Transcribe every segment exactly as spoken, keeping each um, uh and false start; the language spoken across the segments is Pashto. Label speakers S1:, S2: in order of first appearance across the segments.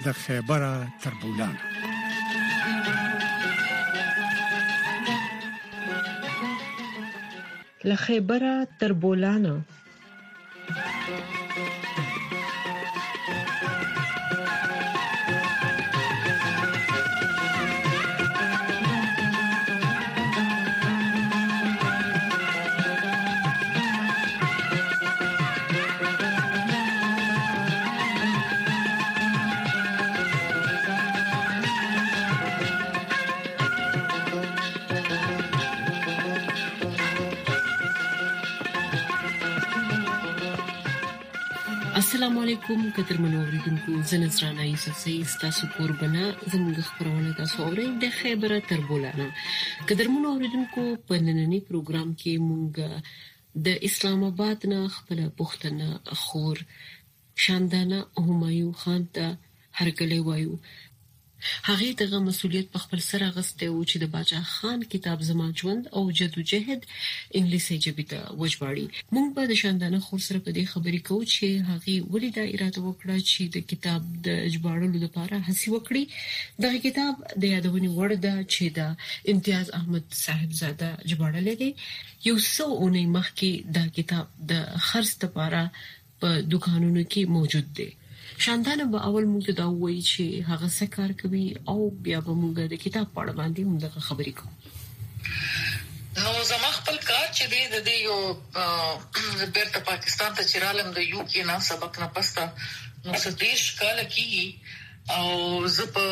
S1: د خیبره تر بولان.
S2: له خیبره تر بولانه السلام علیکم قدرمنو اوریدونکو زه نذرانه یوسف سید تاسو قربانه زموږ خبرونه تاسو اورئ د خیبره تر بولانه. قدرمنو اوریدونکو په نننی پروګرام کې مونږ د اسلام آباد نه خپل پښتنه خور شاندانه همایون خان ته هرکلی وایو. هغه دغه مسولیت په خپل سر غسته او چې د باچا خان کتاب زمان ژوند او جدوجہد انګلیسي ژبه ته وجباړي. موږ به د شاندانه خور سره په دې خبرې کوو چې هغه ولې دا اراده وکړه چې د کتاب د اجبارولو لپاره هڅه وکړي. دغه کتاب د یادونې وړ ده چې د امتیاز احمد صاحبزاده جوړل دي. یو څو اونۍ مخکې دا کتاب د خرڅ لپاره په دکانونو کې موجود دی. شاندانه به اول موږ ته دا وایي چې هغه څه کار کوي او بیا به موږ د کتاب په اړه باندې موږ خبرې کوو.
S3: نو زما خپل کار چې دی د دې یو بیرته پاکستان ته چرالم د یو کې نه سبق نه پستا نو ستېش کال کېږي او زه په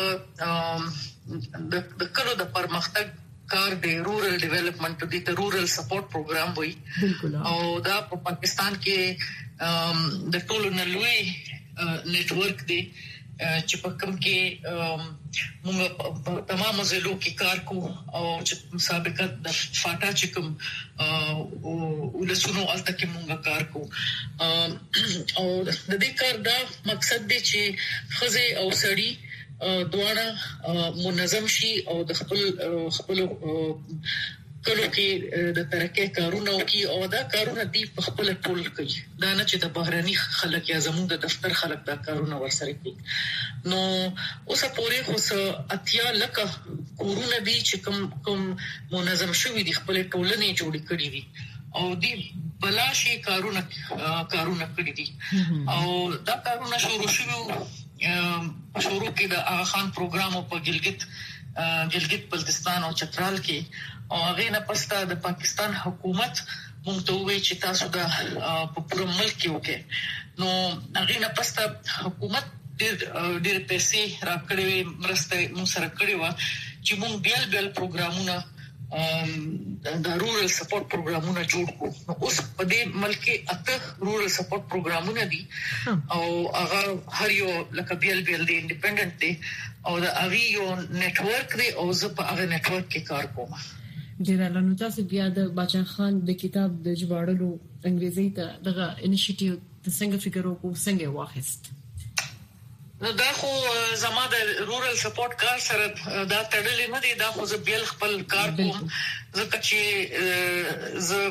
S3: د کلو د پرمختګ کار دی رورل ډیولپمنٹ د دې رورل سپورټ پروګرام وایي او دا په پاکستان کې د ټولو نلوي نیټ ورک دی چې په کوم کې موږ تمام ضلعو کې کار کوو او چې مسابقه د فاټا چې کوم ولسونو الته کې موږ کار کوو او د دې کار دا مقصد دی چې خزه او سړی دواړه منظم شي او د خپل خپل کلو کې د ترقې کارونه کوي او دا کارونه دی په خپل ټول کوي دا نه چې د بهراني خلک یا زموږ د دفتر خلک دا کارونه ورسره کوي. نو اوسه پورې اوس اتیا لکه کورونه دي چې کوم کوم منظم شوی دي خپل ټولنې جوړ کړی دي او دی بلاشي کارونه کارونه کړی دي او دا کارونه شروع شوی شروع کې د اغا خان پروګرام په ګلګت ګلګت بلتستان او چترال کې او هغه نه پسته د پاکستان حکومت مونږ ته وی چې تاسو د په پوره ملک کې وکړي. نو هغه نه پسته حکومت ډېر ډېر پیسې راکړې مرسته مونږ سره کړې و چې مونږ بیل بیل پروګرامونه د رورل سپورټ پروګرامونه جوړ کړو. نو اوس په دې ملک کې اته رورل سپورټ پروګرامونه دي او هغه هر یو لکه بیل بیل دی انډیپندنت دی او دا اوی یو نیټ ورک دی او زه په هغه نیټ ورک کې کار کوم.
S2: جنرال نو تاسو بیا د باچا خان د کتاب د جوړولو انګریزي ته دغه انیشیټیو د څنګه فکر وکړو څنګه واخیست؟
S3: نو دا خو زما د رورل سپورټ کار سره دا تړلې نه دی. دا خو زه بیل خپل کار کوم ځکه چې زه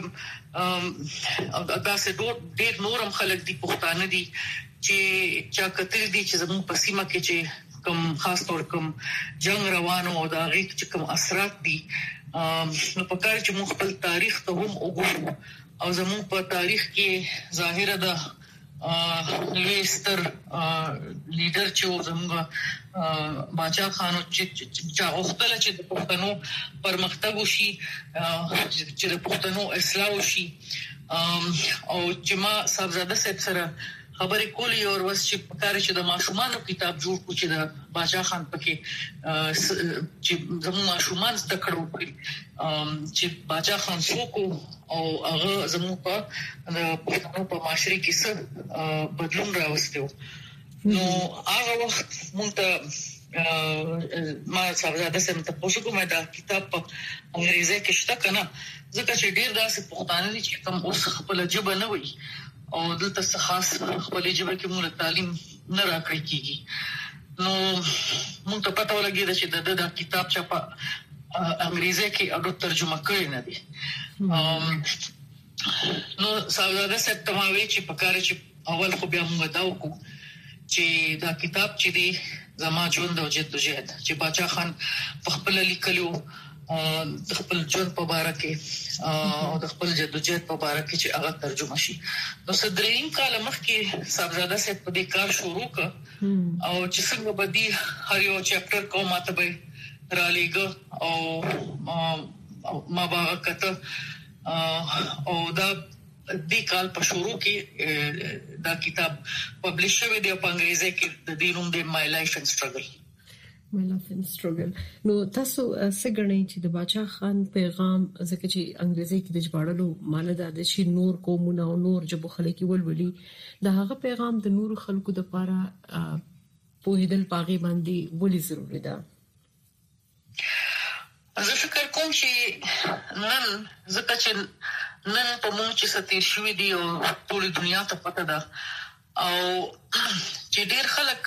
S3: دا سه ډېر نورم خلک دي پښتانه دي چې چا کتل دي چې زموږ په سیمه کې چې کوم خاص طور کوم جنگ روانو او دا غي چې کوم اثرات دي نو په کار چې موږ خپل تاریخ ته هم وګورو او زموږ په تاریخ کې ظاهره ده لویستر لیډر چې زموږ باچا خان چې چې غوښتل چې د پښتنو پرمختګ وشي چې د پښتنو اصلاح وشي او چې ما صاحبزاده صاحب سره خبرې کولې او ورس چې پکاره چې د ماشومان کتاب جوړ کو چې د باچا خان پکې چې زموږ ماشومان زده کړو چې باچا خان څوک او هغه زموږ په پښتنو په معاشري کې څه بدلون راوستو. نو هغه وخت مونږ ته ما صاحبزاده سم ته پوښتنه کومه دا کتاب په انګریزي کې شته کنه ځکه چې ډیر داسې پښتانه دي چې کوم اوس خپل ژبه نه وي او دلته څه خاص خپل ژبه کې موږ تعلیم نه راکړی کیږي. نو موږ ته پته ولګیده چې د د کتاب چې په انګریزي کې اډو ترجمه کړی نه دي. نو صاحبزاده سم ته ما وی چې په کار چې اول خو بیا موږ دا وکړو چې دا کتاب چې دی زما ژوند او جدوجہد چې باچا خان په خپل لیکلو د خپل ژوند په اړه کې او د خپل جدوجہد په اړه کې چې هغه ترجمه شي. نو صدرین کال مخکې صاحبزاده صاحب په دې کار شروع ک او چې څنګه بدی هر یو چپټر کومه ته به را لېګ او ما با کته او دا د کال په شروع کې دا کتاب پبلش شوی دی په انګریزي کې د دې نوم دی My Life and Struggle.
S2: My Life and Struggle. نو تاسو څنګه چې د باچا خان پیغام ځکه چې انګریزي کې د ژباړلو معنی دا د شي نور قومونه او نور جبو خلک ولولي دا هغه پیغام د نور خلکو د لپاره په هدل پاغي باندې ولې ضروري ده؟
S3: زه فکر کوم چې نن ځکه چې نن په موږ چې ستیر شوې دي او ټول دنیا ته پته ده او چې ډېر خلک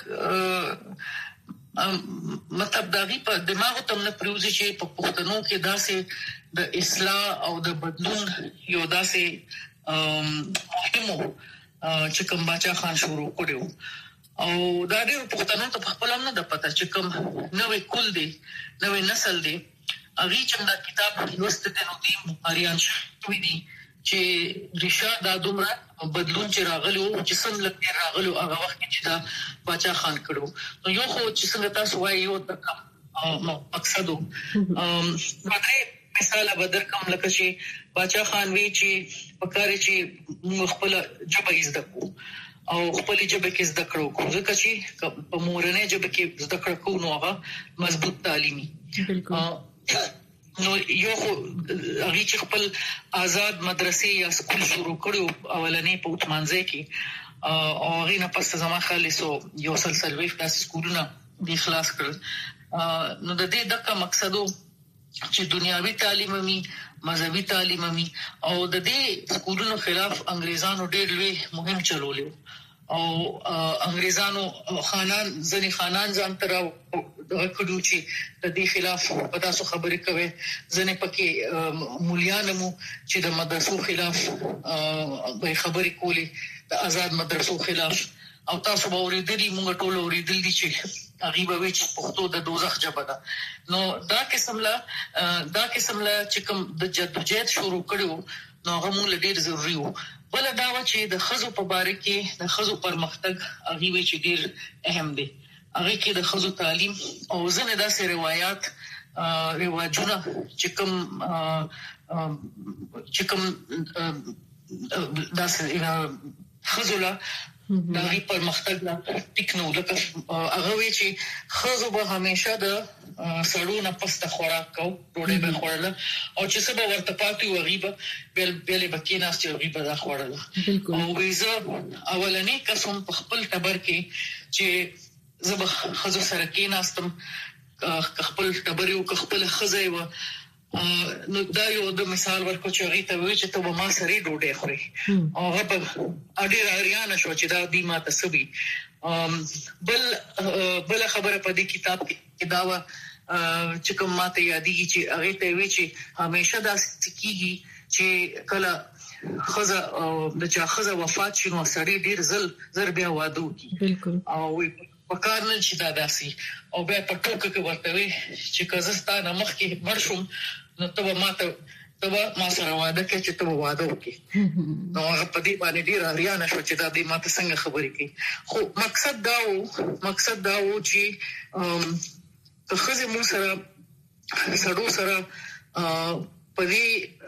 S3: مطلب داغي په دماغ ته نه پریوزي چې په پښتنو کې داسې د اصلاح او د بدلون یو داسې مهمو چې کوم باچا خان شروع کړو او دا ډېر پښتنو ته خپل هم نه د پته چې کوم نوې کول دي نوې نسل دي اغي چې دا کتاب لوست ته نو دي اړیان شوې دي چې ریشا دا دومره بدلون چې راغلو چې څنګه لکه راغلو هغه وخت چې دا باچا خان کړو نو یو خو چې څنګه تاسو وایي یو د مقصدو ام مثال بدر کوم لکه چې باچا خان وی چې پکاري چې خپل جبه زده کو او خپل جبه کې زده کړو ځکه چې په مورنه جبه کې زده کړو نو هغه مضبوط تعلیمي نو یو هغه چې خپل آزاد مدرسې یا سکول شروع کړو اولنې په اوتمانځي کې او هغه نه پس زما خالصو یو سلسله ویف تاسو سکولونه د اخلاص کړ نو د دې دغه مقصدو چې دنیاوي تعلیم مې مذهبي تعلیم مې او د دې سکولونو خلاف انګريزانو ډېر لوی مهم چلولې او انګريزانو خانان ځنې خانان ځان تر کډو چې د دې خلاف پتا سو خبرې کوي ځنې پکې مولیانمو چې د مدرسو خلاف به خبرې کولې د آزاد مدرسو خلاف او تاسو به ورېدلې موږ ټول ورېدل دي چې هغه به چې پښتو د دوزخ ژبه ده نو دا قسم لا دا قسم لا چې کوم د جدوجہد شروع کړو نو هغه موږ ډېر ضروري وو بل دا و چې د خزو په باره کې د خزو پرمختګ هغه وی چې ډېر اهم دي هغه کې د خزو تعلیم او ځنه داسې روایت رواجونه چې کوم چې کوم داسې خزولا دا ری پرمختګ لا ټیکنو لکه هغه وی چې خزو به همیشه د سړو نه پسته خوراک کو ډوډۍ به خوړل او چې څه به ورته پاتې و غیبه بل بل بکیناست چې غیبه دا خوړل او ویزه اولنې قسم په خپل تبر کې چې زب خزو سره کې ناستم خپل تبر یو خپل خزه و نو دا یو د مثال ورکو چې هغه ته وی چې ته ما سره ډوډۍ خوري او هغه اډیر اړیان شو چې دا دی ما تسبي بل بل خبره په دې کتاب کې دا و چې کوم ماته یادېږي چې هغه ته وی چې همیشه دا سکیږي چې کله خزه د چا خزه وفات شنو سړی ډیر زل زر بیا واده کی بالکل او وکړنل چې دا داسي او بیا په ټوکه کې ورته وی چې کزستانه مخ کې مرشم نو ته ماته ته ما سره واده کې چې ته واده وکې نو هغه په دې باندې ډیر اړیان شو چې دا دې ماته څنګه خبرې کوي خو مقصد دا و مقصد دا و چې که خزه مو سره سړو سره په دې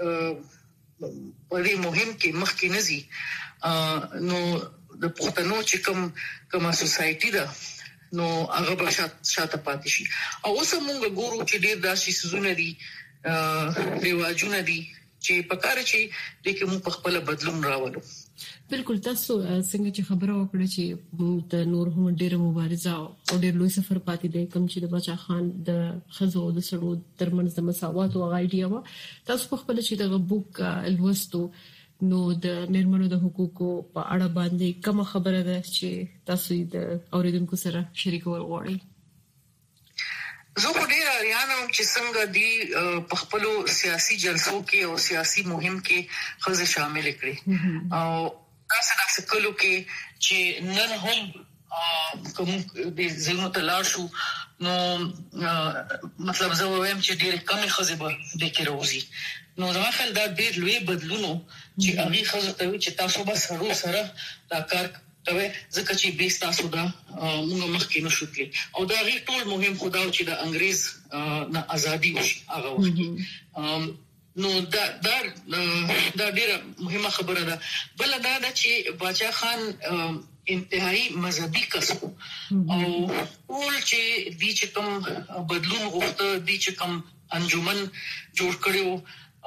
S3: په دې مهم کې مخ کې نزي نو د پښتنو چې کوم کومه سوسايټي ده نو هغه به شاته پاتې شي او اوس موږ ګورو چې ډېر داسې سيزونه دي ریواجونه دي چې په کار چې د کوم په خپل بدلون راوړو
S2: بالکل تاسو څنګه چې خبره وکړه چې د نور هم ډېر مبارزه او ډېر لوی سفر پاتې دی کوم چې د باچا خان د خزو د سړو ترمنځ د مساوات او غایډیا و تاسو په خپل چې د بوک لوستو نو د میرمنو د حقوقو په اړه باندې کوم خبره ده چې تاسو د اوریدونکو سره شریکول غواړئ
S3: زه خو ډیر اړیانم چې څنګه دی په خپل سیاسي جلسو کې او سیاسي مهم کې خزه شامل کړي او تاسو د څکلو کې چې نن هم کوم د زمو تلار شو نو مطلب زه وایم چې ډېر کم خزبه د کې روزي نو زما خل دا ډېر لوی بدلونو چې هغه خزه ته چې تاسو به سره سره دا کار کوي ځکه چې بیس تاسو دا موږ مخکې نشو کړی او دا غي ټول مهم خداو چې د انګريز نه ازادي وشي هغه وخت نو دا دا دا ډیره مهمه خبره ده بل دا ده چې باچا خان انتهایی مذهبي کس او ټول چې دي چې کوم بدلون غوښته دي چې کوم انجمن جوړ کړو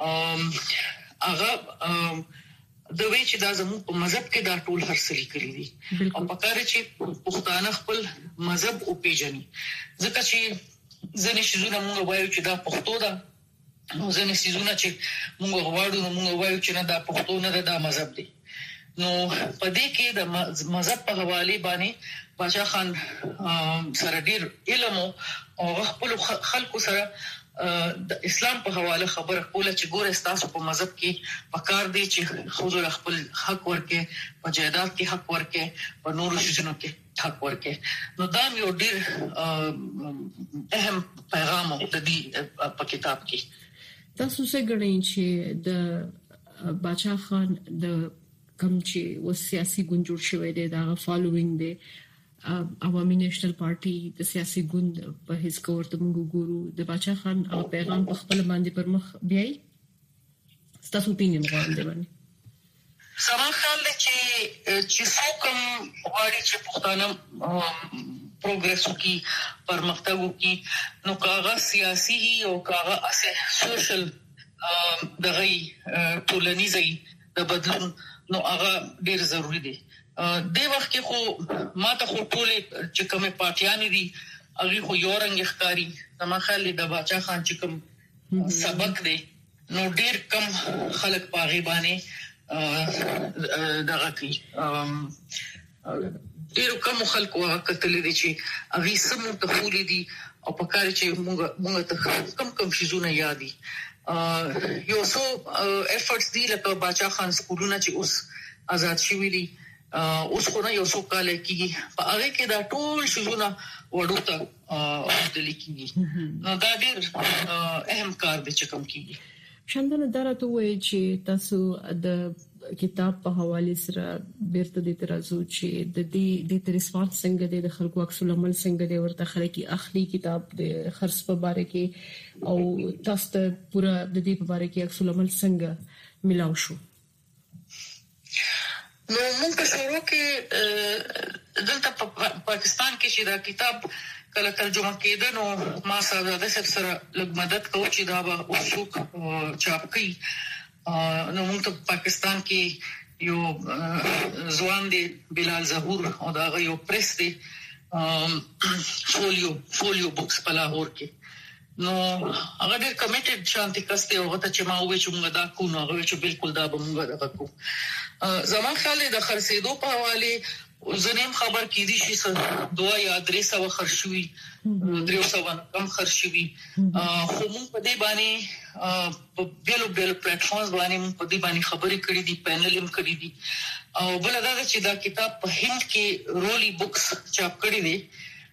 S3: هغه د وی چې دا زموږ په مذهب کې دا ټول هرڅلي کړی دي او په کار چې پښتانه خپل مذهب او پیژني ځکه چې ځنې شیزونه موږ وایو چې دا پښتو ده نو ځنې شیزونه چې موږ غواړو نو موږ وایو چې نه دا پښتو نه ده دا مذهب دی نو په دې کې د مذهب په حواله باندې باچا خان سره ډیر علم او خپل خلکو سره د اسلام په حواله خبره کوله چې ګوره تاسو په مذهب کې پکار دی چې حضور خپل حق ورکه په جیدات کې حق ورکه په نور شجنو کې حق ورکه نو دا یو ډیر اهم پیغام د دې په کتاب کې
S2: تاسو څنګه غواړئ چې د باچا خان د کوم چې و سیاسي ګوند جوړ شوی دی دا فالوینګ دی عوامي نېشنل پارټي د سیاسي ګوند په هیڅ کور ته موږ ګورو د باچا خان او پیغام په خپل باندې پر مخ بیاي ستاسو opinion غواړم باندې
S3: سم خیال دی چې چې څوک غواړي چې پښتانه پروګرس وکړي پرمختګ وکړي نو کاغه سیاسي او کاغه اسه سوشل دغه ټولنیزي د بدلون نو هغه ډیر ضروری دی د وخت کې خو ماته خو ټول چې کومه پارټیان دي هغه خو یو رنګ ښکاری زما خیال د باچا خان چې کوم سبق دی نو ډیر کم خلک پاغي باندې دغه کوي ډیر کم خلک وکړل دي چې هغه سم تخولي دي او په کار چې موږ موږ ته کم کم شیزونه یادي یو څو افورټس دي لکه باچا خان سکولونه چې اوس آزاد شوي دي اوس خو نه یو څو کال کېږي په هغه کې دا ټول شیزونه وړو ته د لیکيږي نو دا ډیر اهم کار دی چې کوم کېږي
S2: شاندنه درته وایي چې تاسو د کتاب په حواله سره بیرته د ترازو چې د دې د ریسپانس څنګه د خلکو عکس العمل څنګه د ورته خلکو اخلي کتاب د خرڅ په باره کې او تاسو ته پورا د دې په باره کې عکس العمل څنګه ملاو شو
S3: نو موږ په شروع کې دلته په پاکستان کې چې دا کتاب کله ترجمه کېده نو ما سره د سره لږ مدد کوي چې دا به اوسوک چاپ کړي نو موږ په پاکستان کې یو ځوان دی بلال ظهور او دا یو پریس دی فولیو فولیو بوکس په لاهور کې نو هغه ډېر کمیټډ شانتي کسته او ته چې ما وې چې موږ دا کو نو هغه چې بالکل دا به موږ دا کو زما خیال د خرڅېدو په حواله زنیم خبر کیدی شي دوه یا درې سو خرشوي درې سو کم خرشوي خو موږ په دې باندې په بیلو بیلو پلیټ فارمز باندې موږ په دې باندې خبرې کړې دي پینل هم کړې دي او بل دا چې دا کتاب په هند کې رولي بوکس چاپ کړی دی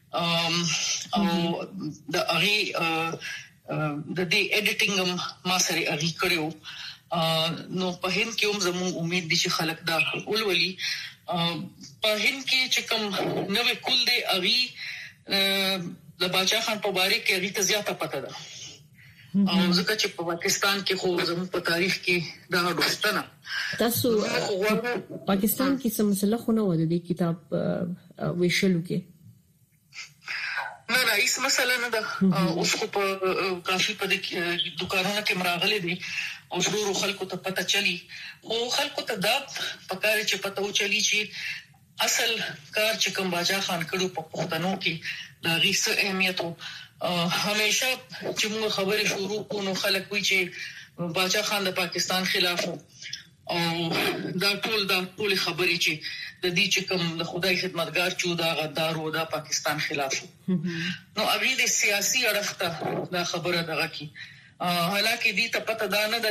S3: او د هغه د دې اډیټینګ هم ما سره هغه کړو نو په هند کې هم زموږ امید دي چې خلک دا ولولي په هند کې چې کوم نوې کول دی هغه د باچا خان په باره کې هغه ته زیاته پته ده او ځکه چې په پاکستان کې خو زموږ په تاریخ کې دا ډوستنه
S2: تاسو پاکستان کې څه مسله خو نه و د دې کتاب ویشلو کې
S3: نه نه هیڅ مسله نه ده اوس خو په کافي په دکانونو کې مراغلي دي او ضرور خلکو ته پته چلی او خلکو ته دا پکاره چې پته و چلی چې اصل کار چې کوم باچا خان کړو په پښتنو کې دا غیصه اهمیت او همیشه چې موږ خبرې شروع کوو خلک وی چې باچا خان د پاکستان خلاف او دا ټول دا ټول خبرې چې د دې چې کوم د خدای خدمتګار چې دا غدار و دا پاکستان خلاف نو هغه د سیاسي اړخ ته دا خبره دغه کی حالکه دې ته پته دا نه ده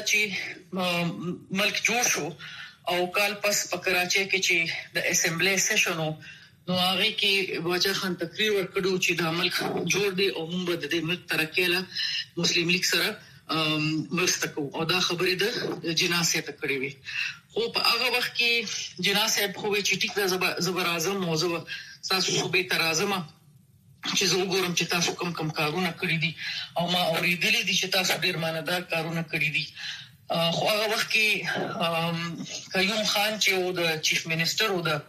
S3: چې ملک جوړ شو او کال پس په کراچۍ کې چې د اسمبلی سیشن نو هغه کې باچا خان تقریر ورکړو چې د ملک جوړ دی او موږ د ملک ترقېله مسلم لیگ سره مرستکو او دا خبرې د جناسه ته کړې وي. خو په هغه وخت کې جناسه په خو چې ټیک د زبر اعظم موضوع تاسو صوبې تر اعظم چې زه وګورم چې تاسو کوم کوم کارونه کړی دي او ما اوریدلې دي چې تاسو ډیر ماندار کارونه کړی دي. خو هغه وخت کې قیوم خان چې و د چیف منسٹر و د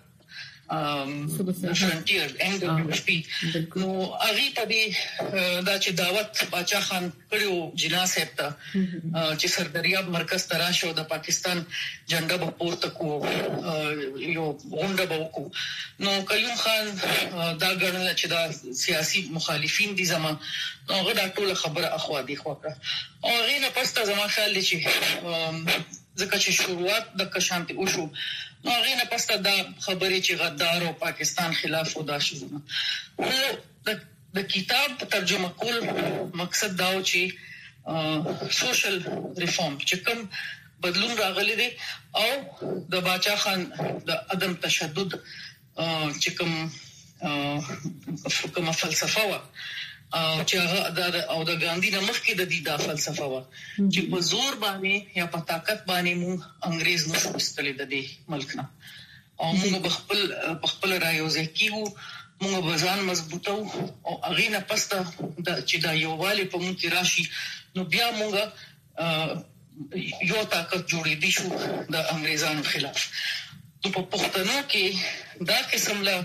S3: فرنټیر اند او پی نو هغه ته دې دا چې دعوت باچا خان کړو جناسه ته چې سردریاب مرکز تراشو د پاکستان جنډه په پورته کو یو غونډه وکړو. نو قیوم خان دا ګڼل چې دا سیاسي مخالفین دي زما هغه دا ټول خبره اخوا دي خو او هغه نه پسته زما خیال دي چې ځکه چې شروعات د کشانتي وشو نو هغه نه پسته دا خبرې چې غدار او پاکستان خلاف ودا شو. نو د کتاب ترجمه کول مقصد دا و چې سوشل ریفارم چې کوم بدلون راغلی دی او د باچا خان د عدم تشدد چې کوم کوم فلسفه و او چې هغه او د ګاندی نه مخکې د دې د فلسفه و چې په زور باندې یا په طاقت باندې موږ انګريز نشو استلې د دې ملک نه او موږ خپل خپل رايوځي کیو موږ بزان مضبوطو او هغه نه پسته چې دا یو والي په موږ کې راشي نو بیا موږ یو طاقت جوړې دي شو د انګريزانو خلاف. نو په پښتنو کې دا قسم له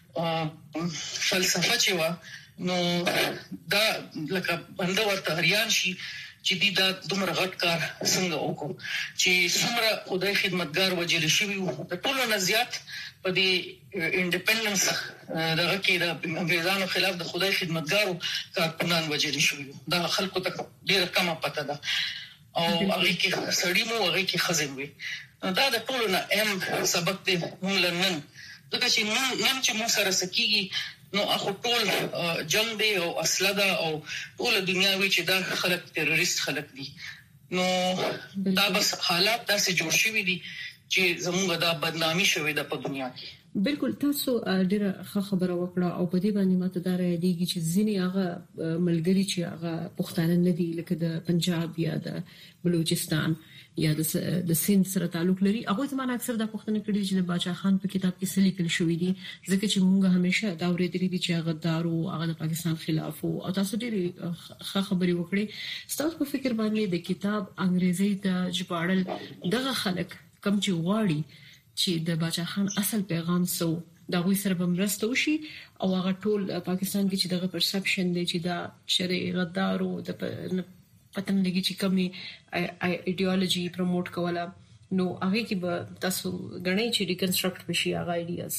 S3: فلسفه چې و نو دا لکه بنده ورته هریان شي چې دې دا دومره غټ کار څنګه وکړو چې څومره خدای خدمتګار وجل شي د ټولو نه زیات په دې انډیپندنس دغه کې د انګريزانو خلاف د خدای خدمتګارو کارکونان وجل شي دا خلکو ته ډیره کمه پته ده او هغه کې سړی مو هغه کې خزم وي. دا د ټولو نه اهم سبق دی موږ لنن دغه چې نن چې موږ سره سکیږي نو اخو ټول جنگ دی او اصله ده او ټول دنیا وی چې دا خلک تروریست خلک دي. نو دا بس حالات داسې جوړ شوي دي چې زموږ دا بدنامي شوې ده په دنیا کې.
S2: بالکل تاسو ډیره ښه خبره وکړه او په دې باندې ماته دا راځي چې ځینې هغه ملګری چې هغه پښتانه نه دي لکه د پنجاب یا د بلوچستان یا د سند سره تعلق لري هغه زمانه اکثر د پښتنو کړي چې د باچا خان په کتاب کې سلی کړی شوې دي ځکه چې موږ همیشه دا ورېدلې دي چې هغه دارو هغه د پاکستان خلاف او تاسو ډېر ښه خبرې وکړې. تاسو په فکر باندې د کتاب انګریزي ته ژباړل دغه خلک کم چې غواړي چې د باچا خان اصل پیغام سو دا غوي سره بمرسته وشي او هغه ټول پاکستان کې چې دغه پرسپشن دی چې دا شرع غدارو د پتن لګي چې کومي ایډیالوژي پروموټ کوله نو هغه کې به تاسو غنئ چې ریکنسټرکټ بشي هغه ایډیاز.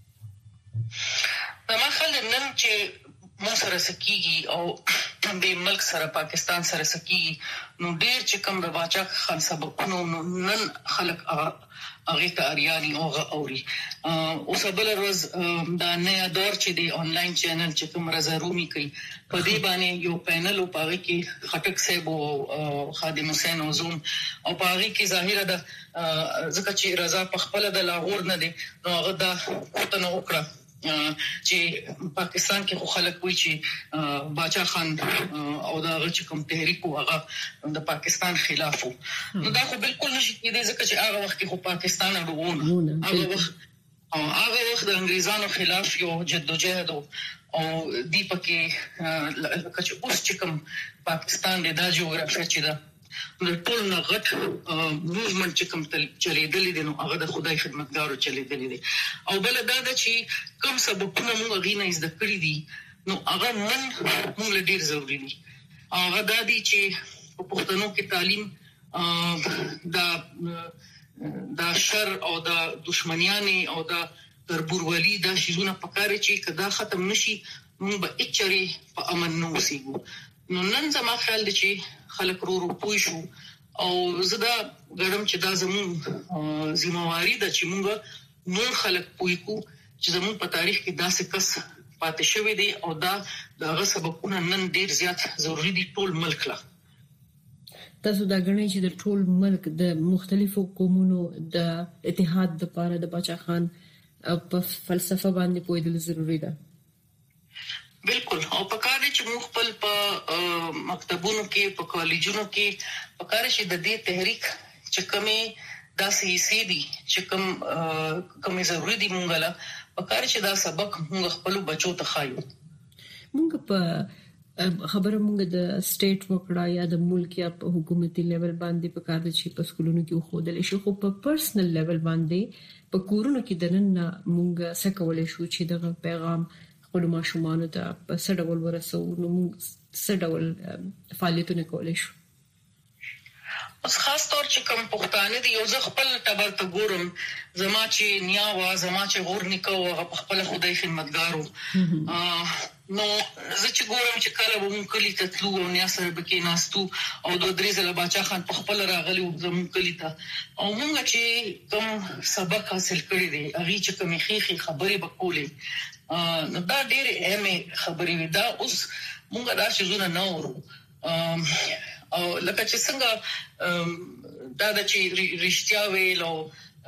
S3: ما خل نن چې مو سره سکیږي او د ملک سره پاکستان سره سکیږي نو ډیر چې کوم د باچا خان سبقونو نن خلک هغه ته اریاني او اوري او سبل روز دا نیا دور چې دی آنلاین چینل چې کوم رضارومي کوي په دې باندې یو پینل او پاره کې خټک صاحب او خادم حسین اوزوم او پاره کې ظاهره ده ځکه چې رضا په خپل د لاهور نه دی نو هغه دا کوته نو وکړه چې پاکستان کې خو خلک وایي چې باچا خان او دا چې کوم تحریک هغه د پاکستان خلاف نو دا خو بالکل نشي کېدای ځکه چې هغه وخت کې خو پاکستان اړوونه هغه وخت او هغه وخت د انګريزانو خلاف یو جدوجہد او دی پکې چې اوس چې کوم پاکستان د دا جغرافیه چې دا د ټول نه غټ موومېنټ چې کوم چلیدلې دي نو هغه د خدای خدمتګارو چلیدلې دي او بل دا د چې کوم سبقونه موږ غوښنه زده کړې دي نو هغه نن موږ ډیر ضروری دي. هغه د دې چې په پښتنو کې تعلیم دا دا شر او دا دشمنیانه او دا تربورولي دا شیزونه پکاره چې کدا ختم نشي موږ به اچري په امن نو وسیګو. نو نن زما خیال دی چې خلک رو رو پوي شو او زدا ګرم چې دا زمون ذمہواری ده چې موږ نور خلک پوي کو چې زمون په تاریخ کې داسې کس پاتې شوی دی او دا دغه سبقونه نن ډیر زیات ضروری دي ټول ملک لا.
S2: تاسو دا غنئ چې د ټول ملک د مختلفو قومونو د اتحاد لپاره د باچا خان په فلسفه باندې پوهیدل ضروری ده.
S3: بالکل. او په کار چې موږ خپل په مکتبونو کې په کالجونو کې په کار چې د دې تحریک چې کومه داسې حصے دي چې کوم کومه ضروري دي مونږ لا په کار چې دا سبق موږ خپل بچو ته خایو.
S2: موږ په خبره موږ د سټیټ وکړه یا د ملک یا په حکومتي لیول باندې په کار دي چې په سکولونو کې خودل شي، خو په پرسنل لیول باندې په کورونو کې د نن موږ څه کولای شو چې دغه پیغام خپل ماشومان ته په سړول ورسو، نو موږ څه ډول فعالیتونه کولای شو؟
S3: اوس خاص طور چې کوم پښتانه دي یو ځ خپل تبر ته ګورم، زما چې نیا وا زما چې غور نکو هغه خپل خدای خدمتګارو نو زه چې ګورم چې کله به مونږ کلی ته تلو او نیا سره به کې ناستو او د درې ځله باچا خان په خپل راغلی او زموږ کلی ته او مونږ چې کوم سبق حاصل کړی دی هغه چې کوم خېخي خبرې وکولې نو دا ډېر اهمه خبرې وي. دا اوس مونږ دا چې زونه نه ورو او لکه چې څنګه دا د چې رښتیا ویل او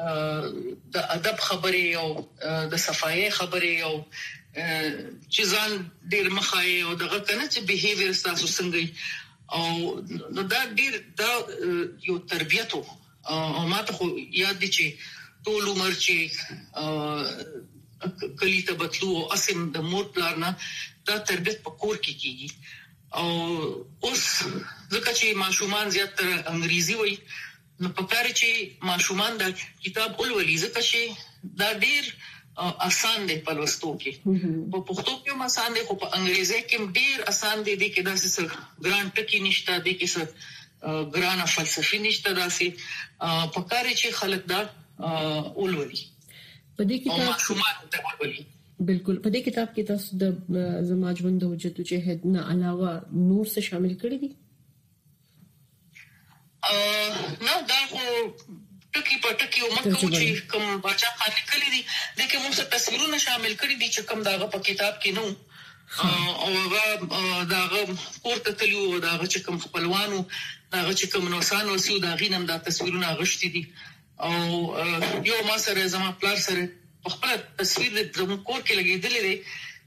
S3: د ادب خبرې او د صفایي خبرې او چې ځان ډیر مخای او دغه کنه چې بیهیویر تاسو څنګه او نو دا ډیر دا یو تربیته او ماته خو یاد دي چې ټول عمر چې کلی ته بتلو او اسیم د مور پلان دا تربیت په کور کې کیږي. او اوس ځکه چې ماشومان زیاتره انګریزي وایي نو په کار چې ماشومان دا کتاب ولولي ځکه چې دا ډیر آسان دی په لوستو کې، په پښتو کې هم آسان دی خو په انګریزي کې ډیر آسان دی. د کې داسې څه ګران ټکی نشته، د کې څه ګران فلسفي نشته، داسې په کار چې خلک دا ولولي
S2: په دې کتاب
S3: ماشومان ته ولولي.
S2: بالکل. په دې کتاب کې تاسو د زماج ژوند او جدوجہد نه علاوه نور څه شامل کړی دي؟
S3: ا نو دا خو ټکی په ټکی او مکه چې کوم بچا خان کړی دي د کوم څه تصویرونه شامل کړی دي چې کوم داغه په کتاب کې نو او هغه داغه پورته تلو داغه چې کوم خپلوانو داغه چې کوم نوسانو سیو دا غینم دا تصویرونه غشتي دي او یو ما سره زما پلار سره په خپل تصویر د کور کې لګیدلې دي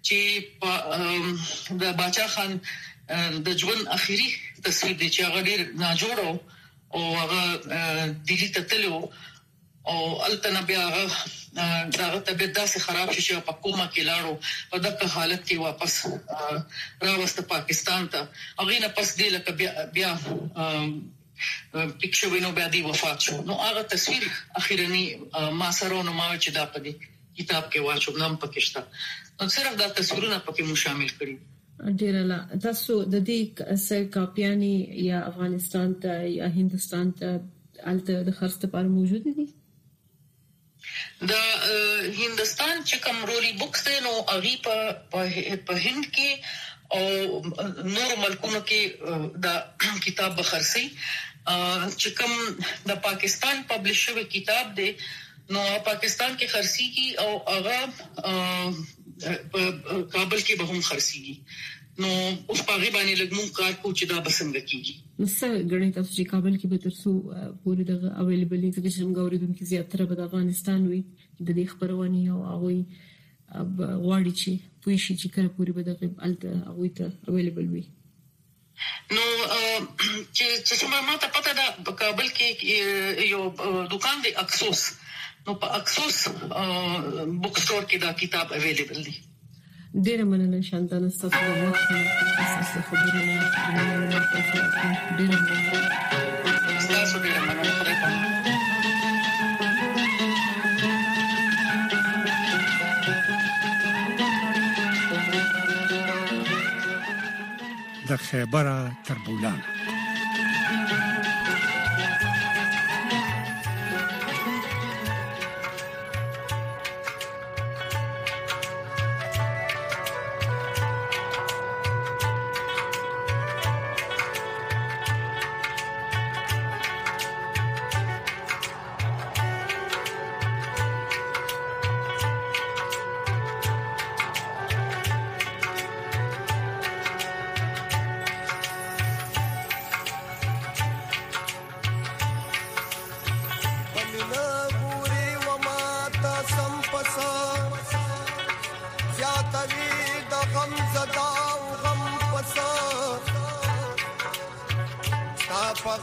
S3: چې د باچا خان د ژوند اخیری تصویر دی چې هغه ډیر ناجوړ او هغه دلی ته تلو او التنا بیا هغه دغه طبيعت داسې خراب شي چې په کومه کې لاړو په دغه حالت کې واپس راوسته پاکستان ته هغه نه پس دی لکه بیا بیا پکښه وینو بیا دی وفات شو. نو هغه تصویر اخیرنی ما سره نو ما چې دا په دې کتاب کې واچو نام پکښتا نو صرف دا تصویرونه پکې مو شامل کړی.
S2: ډیر لا تاسو د دې سر کاپیانی یا افغانستان ته یا هندستان ته الته د خرڅ لپاره موجود دي؟
S3: د هندستان چې کوم رولي بوکس دی نو هغه په په هند کې او نور ملکونو کې دا کتاب بخرسي چې کوم د پاکستان پبلش شوی کتاب دی نو پاکستان کې خرسي کی او هغه کابل کې به هم خرسي نو اوس په غیبه باندې لګمون کار کو چې دا بسنګ کیږي.
S2: نو څه غړي تاسو چې کابل کې به ترسو پوری د اویلیبل دي چې څنګه اوریدونکو زیاتره به د افغانستان وي د دې خبرونه او هغه غواړي چې پوي شي چې کله پوری به د الته هغه ته اویلیبل وي.
S3: نو چې چې ما ته پته ده په کابل کې یو دکان دی اکسوس نو په اکسوس بوک سٹور کې دا کتاب اویلیبل دی.
S2: ډیره مننه شانتانه ستاسو د وخت اساسي خبرونه ډیره مننه
S3: تاسو ډیره مننه.
S1: د خیبره تربولان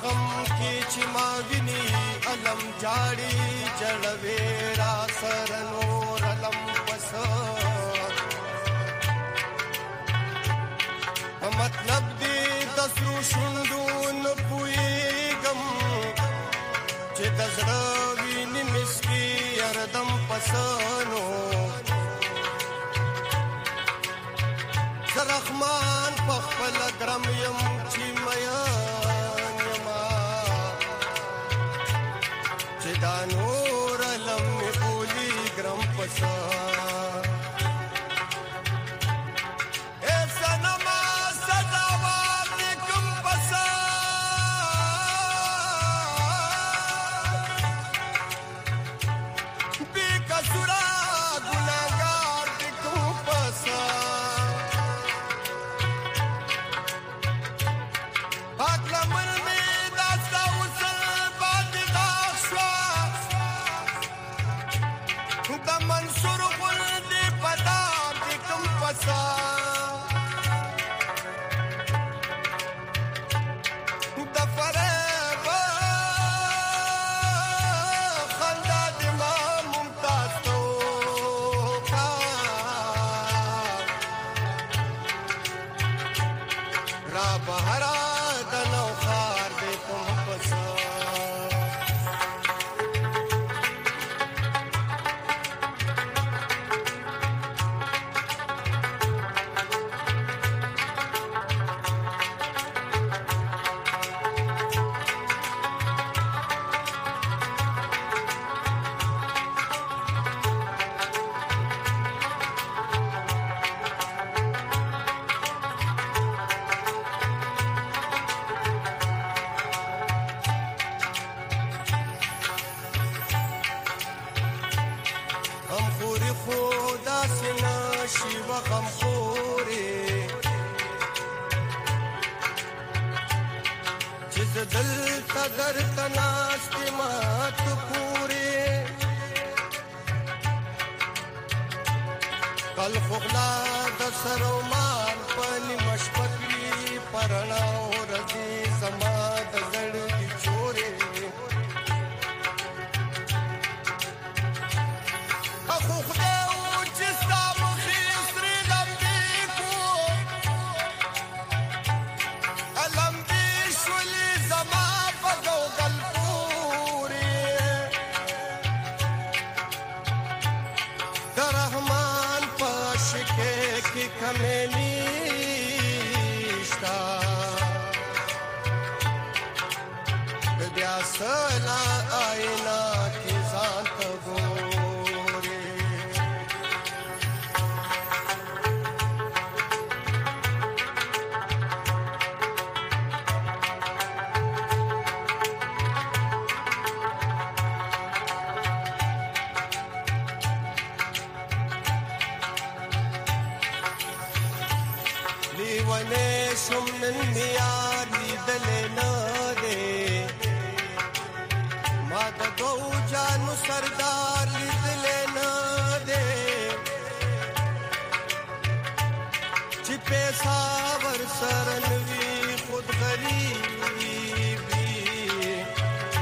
S4: غم کې چې ما ویني علم جاړي جړوي را سر نور علم پس مطلب دې د سرو شوندو نه پويګم چې د زړه ویني مسکی اردم پسانو زرخمان په خپل ګرم يم چې میا یما چې دا نور لم بولی ګرم پسا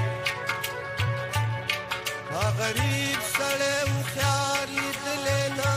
S5: غریب سړی خیال دلنا